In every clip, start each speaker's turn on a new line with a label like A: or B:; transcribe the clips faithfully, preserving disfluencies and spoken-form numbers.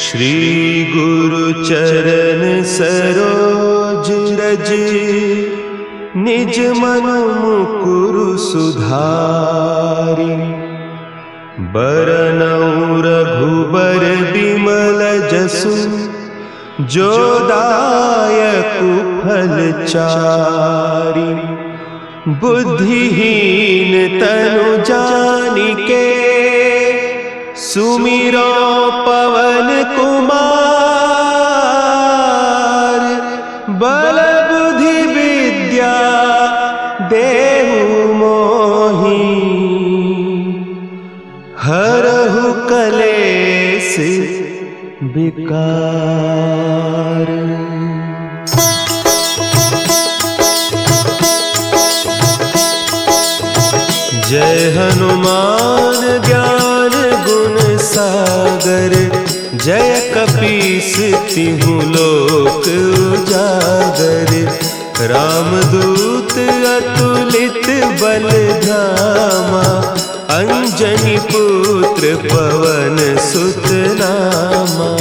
A: श्री गुरु चरण सरोज रज, निज मन मुकुरु सुधारि। बरनउँ रघुबर बिमल जसु, जो दायकु फल चारि। बुद्धिहीन तनु जानिके, सुमिरो पवन कुमार। बल बुद्धि विद्या देहु मोहि, हरहु कलेस विकार। जय हनुमान ज्ञान गुण सागर, जय कपीस तिहु लोक उजागर। रामदूत अतुलित बल धामा, अंजनी पुत्र पवन सुत नामा।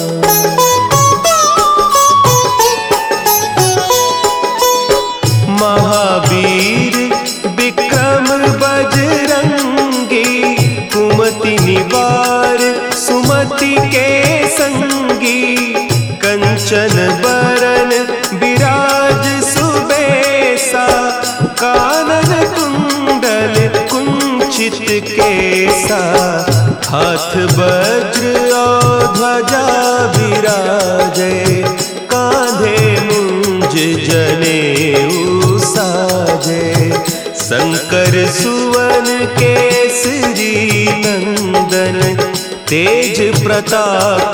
A: महावीर विक्रम बजरंगी, कुमति निवार सुमति के संगी। कंचन बरन विराज सुबेसा, कानन कुंडल कुंचित केसा। हाथ वज्र और ध्वजा विराजे, कांधे मुंज जनेऊ साजे। शंकर सुवन केसरी नंदन, तेज प्रताप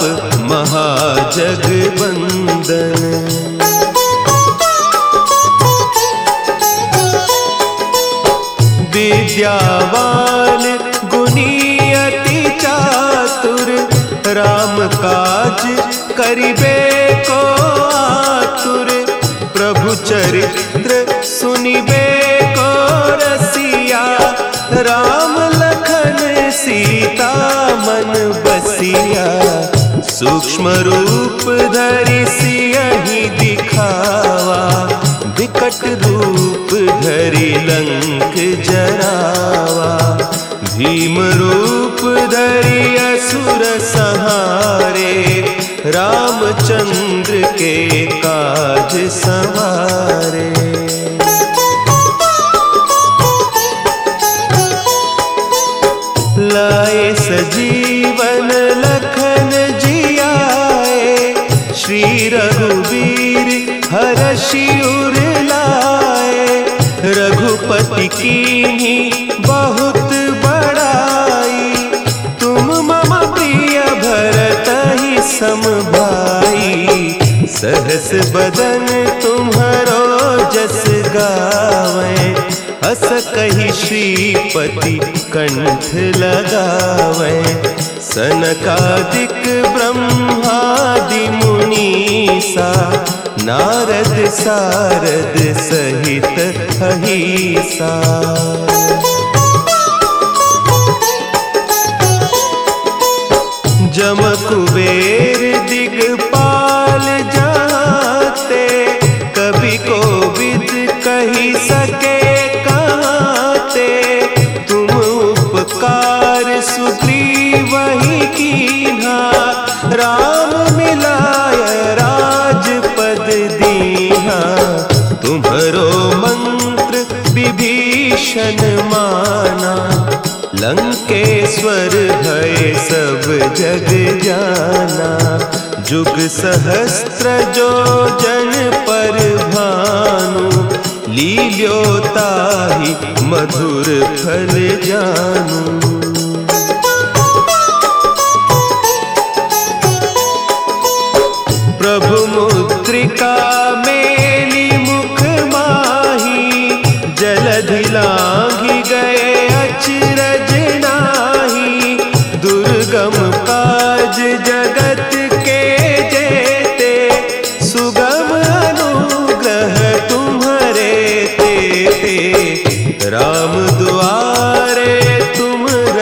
A: महाजगवंदन। विद्यावान गुणी अति चातुर, राम काज करिबे को आतुर। प्रभु चरित्र सुनिबे को रसिया, राम लखन सीता मन बसिया। सूक्ष्म रूप धरि सियहि दिखावा, विकट रूप धरि लंक जरावा। भीम रूप धरि असुर संहारे, रामचंद्र के काज सवारे। लाए सजीवन लखन जियाए, श्री रघुवीर हरषि उर लाए। रघुपति कीन्ही बहुत बड़ाई, तुम मम प्रिय भरतहि सम भाई। सहस बदन तुम्हरो जस गावें, हस कहि श्रीपति कंठ लगावें। सनकादिक ब्रह्मादि मुनीसा, नारद सारद सहित अहीसा। जम कुबेर दिगपाल जाते, कवि कोविद कहि सके कहते। तुम उपकार सुग्रीवहि कीन्हा, राम मिलाय राजपद दीन्हा। तुम्हरो मंत्र विभीषण माना, लंकेश्वर भय सब जग जाना। जुग सहस्त्र जो जन पर भानु, लील्योताहि मधुर फल जानू। प्रभु मुद्रिका मेली मुख माही, जलधि लांघि गए अचरज नाही। दुर्गम काज जगत के जेते, सुगम अनुग्रह तुम्हरे तेते। राम दुआरे तुम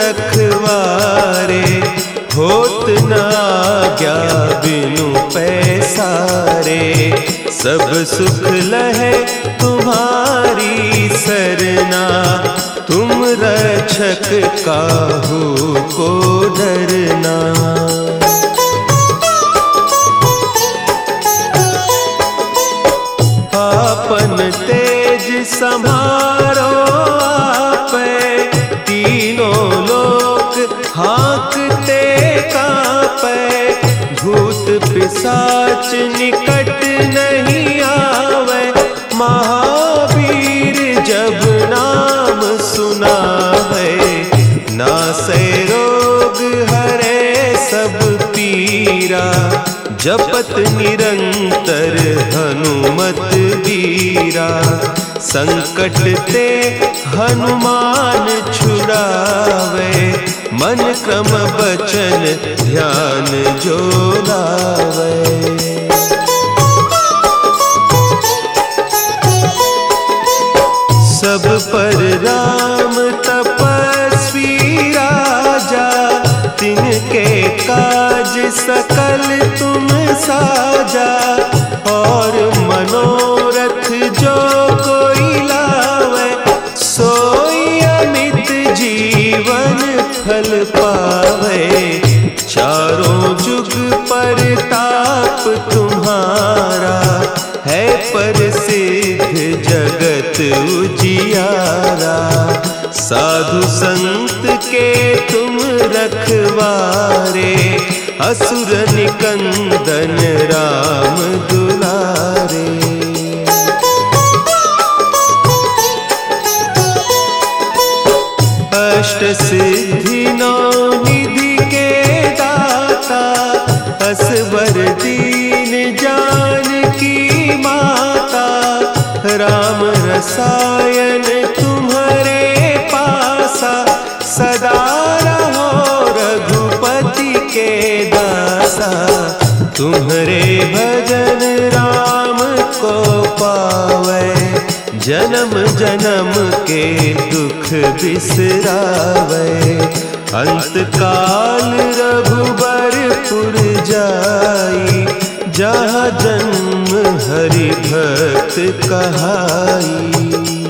A: आज्ञा बिनु पैसारे, सब सुख लहे तुम्हारी सरना, तुम रक्षक काहू को डरना। आपन तेज संभारो आपे, तीनों लोक हाँकते कांपे, भूत पिशाच निकट नहीं आवे, महावीर जब नाम सुनावे, नासै रोग हरे सब पीरा, जपत निरंतर हनुमत बीरा, संकट ते हनुमान छुड़ावे, मन क्रम बचन ध्यान जो लावे। सब पर राम तपस्वी राजा, तिनके काज सकल तुम साजा, और मनोरथ जो कोई लावे, सोई अमित जीवन फल पावे, चारों जुग परताप तुम्हारा, है प्रसिद्ध जगत उजियारा, साधु संत के तुम रखवारे, असुर निकंदन राम दुलारे। अष्ट सिद्धि नौ निधि के दाता, असवर दीन जानकी माता, राम रसायन तुम्हारे पासा, सदा रहो रघुपति के दासा, तुम्हारे भजन राम को पावे, जन्म जन्म के दुख बिसरावे, अंत काल रघुबरपुर जाई, जहाँ जन्म हरि भक्त कहाई।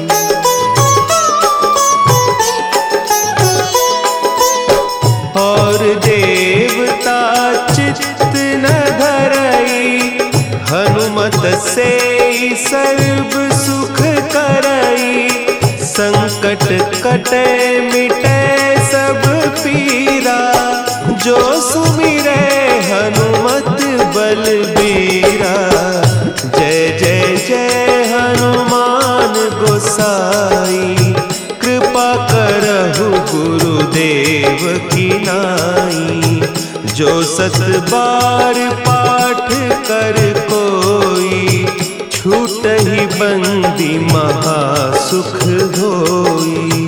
A: और देवता चित्त न धरई, हनुमत से सर्व सुख करई, संकट कटे मिटे सब पीरा, जो सुमिरे हनुमत बलबीरा, जय जय जय हनुमान गोसाई, कृपा करहु गुरुदेव की नाई, जो सत बार पाठ कर कोई, छूट ही बंदी महासुख होई।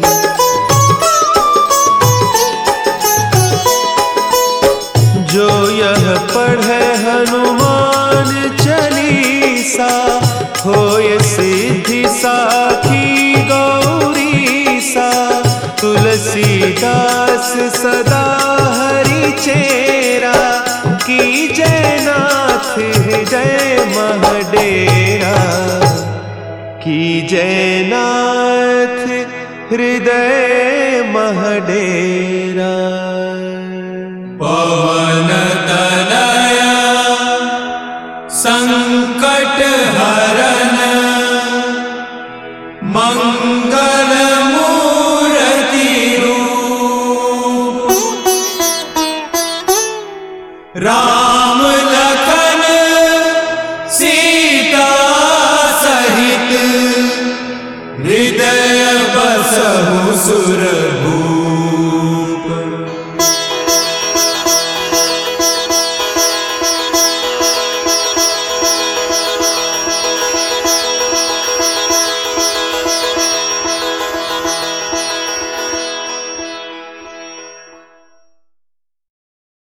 A: जो यह पढ़े हनुमान चालीसा, होय सिद्धि साखी गौरीसा, तुलसीदास सदा हरि चेरा, की जय नाथ हृदय महडेरा, की जय नाथ हृदय महडेरा।
B: पवन तनया संकट हरन, मंगल मूर्ति रूप, राम लखन सीता सहित, हृदय बसहु सुरभूप।